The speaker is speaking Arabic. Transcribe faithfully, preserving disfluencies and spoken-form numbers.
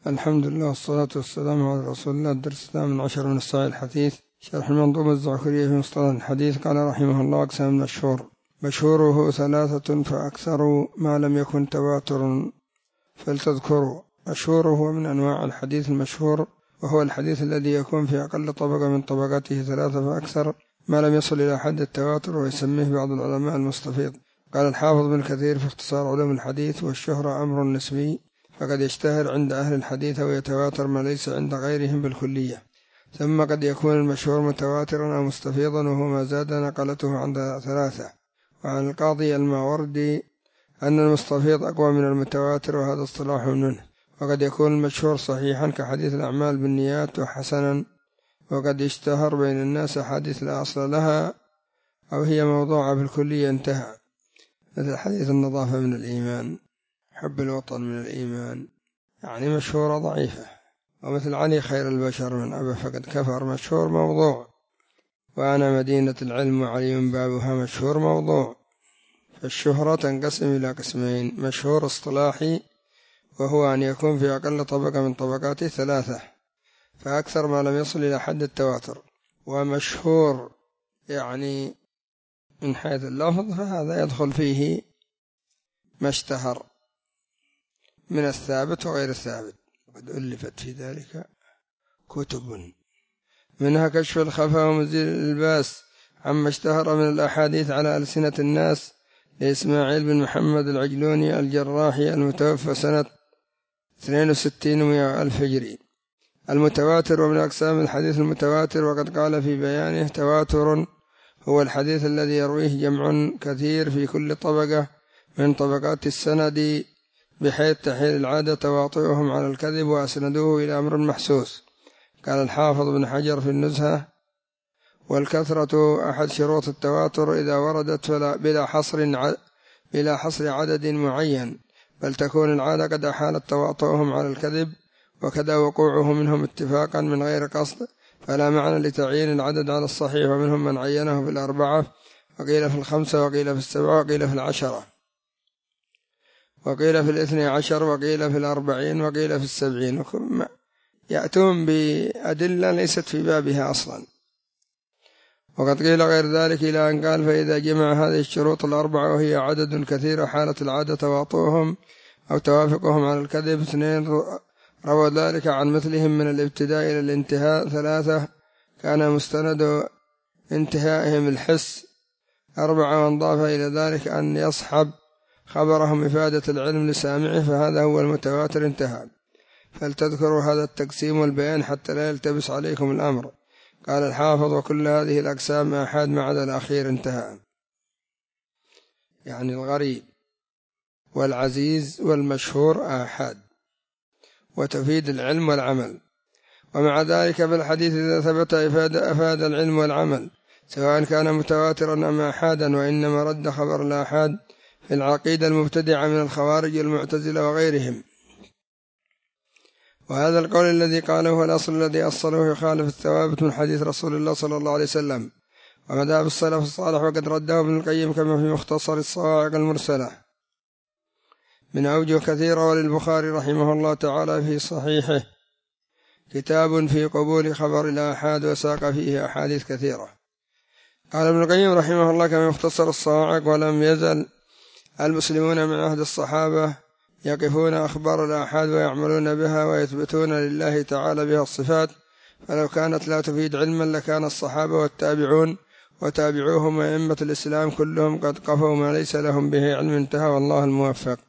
الحمد لله والصلاة والسلام على رسول الله. الدرس الثامن عشر من الصحيح الحديث، شرح المنظومة الزعكرية في مصطلح الحديث. قال رحمه الله: أقسام المشهور: مشهوره ثلاثة فأكثر ما لم يكن تواتر فلتذكروا. مشهور هو من أنواع الحديث المشهور، وهو الحديث الذي يكون في أقل طبقة من طبقاته ثلاثة فأكثر ما لم يصل إلى حد التواتر، ويسميه بعض العلماء المستفيض. قال الحافظ بن كثير في اختصار علوم الحديث: والشهرة أمر نسبي، فقد يشتهر عند أهل الحديث ويتواتر ما ليس عند غيرهم بالكلية. ثم قد يكون المشهور متواترا أو مستفيضا، وهو ما زاد نقلته عند ثلاثة. وعن القاضي الماوردي أن المستفيض أقوى من المتواتر، وهذا اصطلاح منه. وقد يكون المشهور صحيحا كحديث الأعمال بالنيات، وحسنا وقد يشتهر بين الناس حديث لا أصل لها أو هي موضوعة بالكلية انتهى، مثل حديث النظافة من الإيمان، حب الوطن من الإيمان، يعني مشهورة ضعيفة. ومثل علي خير البشر من أبى فقد كفر، مشهور موضوع. وأنا مدينة العلم وعلي بابها، مشهور موضوع. فالشهرة تنقسم إلى قسمين: مشهور اصطلاحي، وهو أن يكون في أقل طبقة من طبقات ثلاثة فأكثر ما لم يصل إلى حد التواتر. ومشهور يعني من حيث اللفظ، فهذا يدخل فيه ما اشتهر من الثابت وغير الثابت، وقد ألفت في ذلك كتب، منها كشف الخفا ومزيل الإلباس عما اشتهر من الأحاديث على ألسنة الناس، لإسماعيل بن محمد العجلوني الجراحي المتوفى سنة اثنين وستين ومئة ألف هجري. المتواتر ومن أقسام الحديث المتواتر، وقد قال في بيانه: تواتر هو الحديث الذي يرويه جمع كثير في كل طبقة من طبقات السند، بحيث تحيل العادة تواطؤهم على الكذب، وأسندوه إلى أمر محسوس. قال الحافظ بن حجر في النزهة: والكثرة أحد شروط التواتر إذا وردت فلا بلا حصر بلا حصر عدد معين، بل تكون العادة قد أحالت تواطؤهم على الكذب، وكذا وقوعه منهم اتفاقا من غير قصد، فلا معنى لتعيين العدد على الصحيح. ومنهم من عينه في الأربعة، وقيل في الخمسة، وقيل في السبعة، وقيل في العشرة، وقيل في الاثني عشر، وقيل في الأربعين، وقيل في السبعين. يأتون بأدلة ليست في بابها أصلا. وقد قيل غير ذلك إلى أن قال: فإذا جمع هذه الشروط الأربعة وهي عدد كثير، حالت العادة تواطؤهم أو توافقهم على الكذب. اثنين روى ذلك عن مثلهم من الابتداء إلى الانتهاء. ثلاثة كان مستند انتهائهم الحس. أربعة وانضاف إلى ذلك أن يصحب خبرهم إفادة العلم لسامعه، فهذا هو المتواتر. انتهى. فلتذكروا هذا التقسيم والبيان حتى لا يلتبس عليكم الأمر. قال الحافظ: وكل هذه الأقسام آحاد ما عدا الأخير. انتهى. يعني الغريب والعزيز والمشهور آحاد، وتفيد العلم والعمل. ومع ذلك بالحديث إذا ثبت أفاد, أفاد العلم والعمل، سواء كان متواترا أم آحادا. وإنما رد خبر الآحاد في العقيدة المبتدعة من الخوارج والمعتزلة وغيرهم. وهذا القول الذي قاله هو الأصل الذي أصله يخالف الثوابت من حديث رسول الله صلى الله عليه وسلم ومذهب السلف الصالح، وقد رده ابن القيم كما في مختصر الصواعق المرسلة من أوجه كثيرة. وللبخاري رحمه الله تعالى في صحيحه كتاب في قبول خبر الآحاد، وساق فيه أحاديث كثيرة. قال ابن القيم رحمه الله كما مختصر الصواعق: ولم يزل المسلمون من عهد الصحابة يقفون أخبار الآحاد ويعملون بها، ويثبتون لله تعالى بها الصفات، فلو كانت لا تفيد علما لكان الصحابة والتابعون وتابعوهم وأئمة الإسلام كلهم قد قفوا ما ليس لهم به علم. انتهى، والله الموفق.